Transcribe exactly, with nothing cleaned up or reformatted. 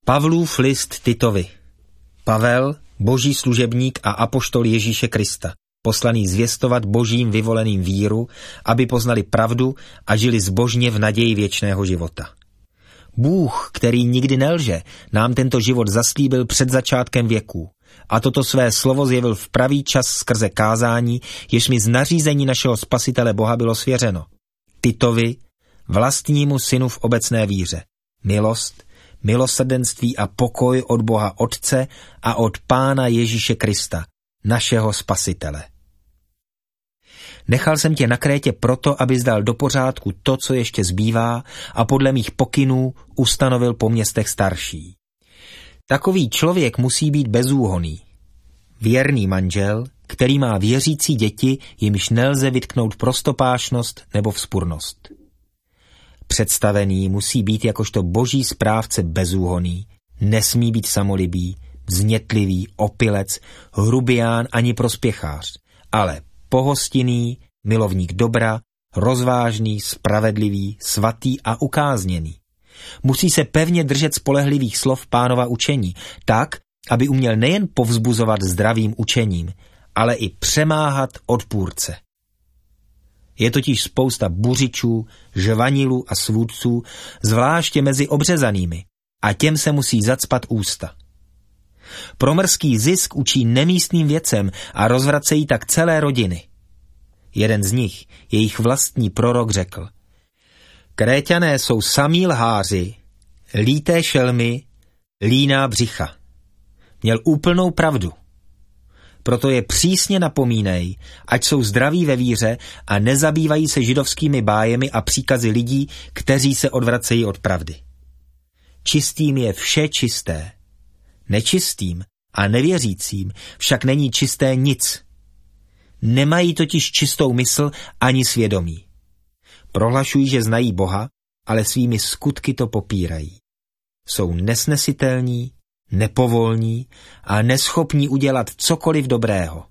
Pavlův list Titovi. Pavel, boží služebník a apoštol Ježíše Krista, poslaný zvěstovat božím vyvoleným víru, aby poznali pravdu a žili zbožně v naději věčného života. Bůh, který nikdy nelže, nám tento život zaslíbil před začátkem věků a toto své slovo zjevil v pravý čas skrze kázání, jež mi z nařízení našeho Spasitele Boha bylo svěřeno. Titovi, vlastnímu synu v obecné víře, milost, milosrdenství a pokoj od Boha Otce a od Pána Ježíše Krista, našeho Spasitele. Nechal jsem tě na Krétě proto, abys dal do pořádku to, co ještě zbývá, a podle mých pokynů ustanovil po městech starší. Takový člověk musí být bezúhonný. Věrný manžel, který má věřící děti, jimž nelze vytknout prostopášnost nebo vzpurnost. Představený musí být jakožto boží správce bezúhonný, nesmí být samolibý, vznětlivý, opilec, hrubián ani prospěchář, ale pohostinný, milovník dobra, rozvážný, spravedlivý, svatý a ukázněný. Musí se pevně držet spolehlivých slov Pánova učení, tak, aby uměl nejen povzbuzovat zdravým učením, ale i přemáhat odpůrce. Je totiž spousta buřičů, žvanilů a svůdců, zvláště mezi obřezanými, a těm se musí zacpat ústa. Promrský zisk učí nemístným věcem a rozvracejí tak celé rodiny. Jeden z nich, jejich vlastní prorok, řekl: Kréťané jsou samí lháři, líté šelmy, líná břicha. Měl úplnou pravdu. Proto je přísně napomínej, ať jsou zdraví ve víře a nezabývají se židovskými bájemi a příkazy lidí, kteří se odvracejí od pravdy. Čistým je vše čisté. Nečistým a nevěřícím však není čisté nic. Nemají totiž čistou mysl ani svědomí. Prohlašují, že znají Boha, ale svými skutky to popírají. Jsou nesnesitelní, nepovolní a neschopní udělat cokoliv dobrého.